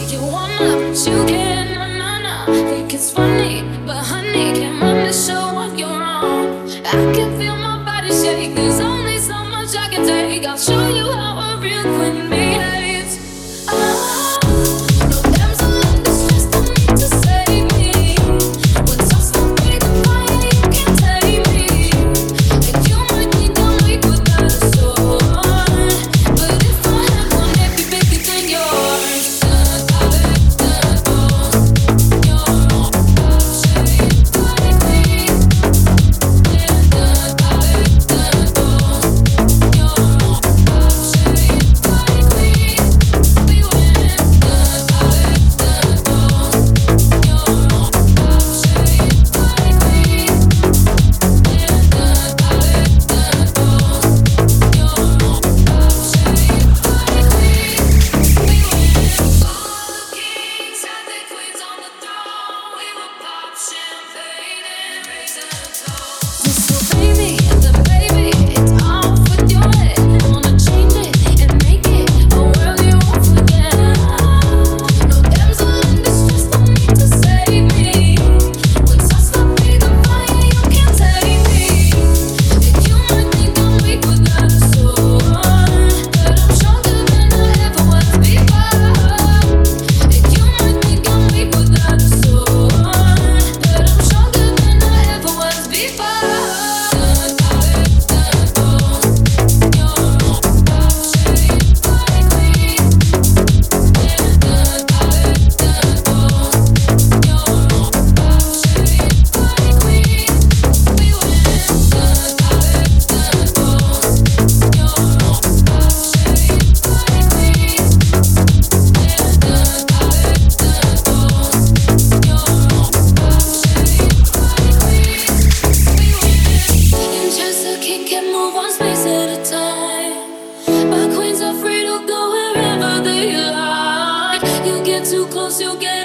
You wanna, but you can't. Nah, nah, nah. Think it's funny, but honey, can't run the show on your own. I can feel my body shake. There's only so much I can take. I'll show you how a real queen behaves. Oh, no damsel in distress, don't need to save me. What's up, so big the fire, you can't take me. And you might think I'm weak without a sword, but if I had one, it'd be bigger than yours. Too close, you'll get